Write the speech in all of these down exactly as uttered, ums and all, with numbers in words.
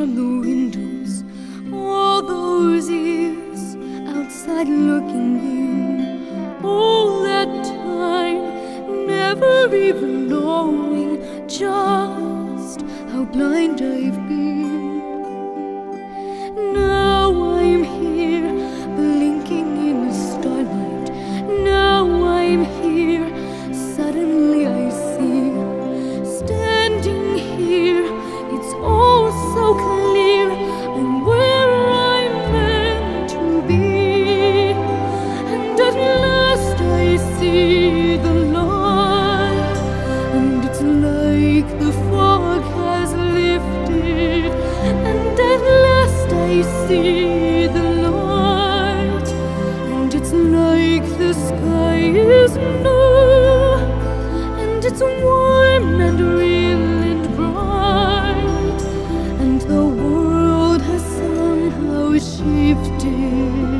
from the windows, all those years outside looking in, all that time never even knowing just how blind I've been. Now I'm here, blinking in the starlight. Now I'm here, suddenly I see, standing here, it's all so clear. I'm where I'm meant to be, and at last I see the light, and it's like the fog has lifted, and at last I see the light, and it's like the sky is new, and it's warm and real and bright, and the world has somehow shifted.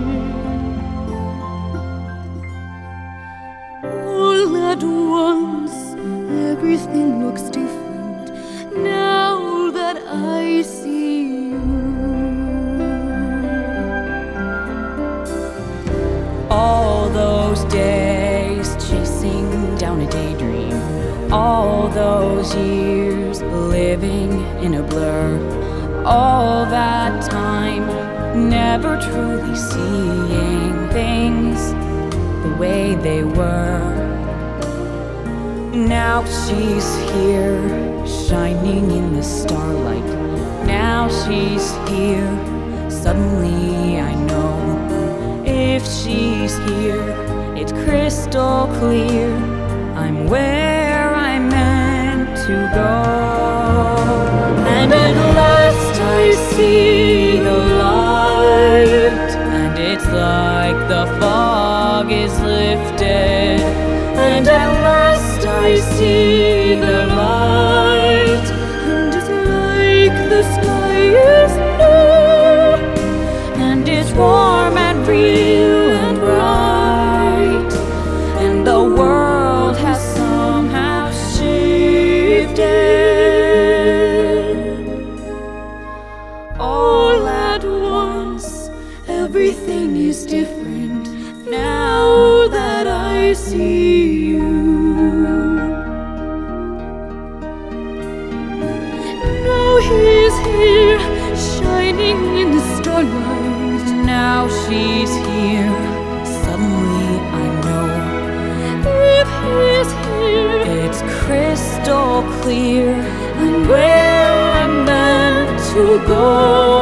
All at once, everything looks different now that I see you. All those days chasing down a daydream, all those years living in a blur, all that time never truly seeing things the way they were. Now she's here, shining in the starlight. Now she's here, suddenly I know. If she's here, it's crystal clear, I'm where I'm meant to go. And at last I see the light, and it's like the fog is lifted, and at last I see the light, and it's like the sky is new, and it's warm and real and bright, and the world has somehow shifted. All at once, everything is different now that I see you. Now he's here, shining in the starlight. Now she's here, suddenly I know. If he's here, it's crystal clear, I'm where I'm meant to go.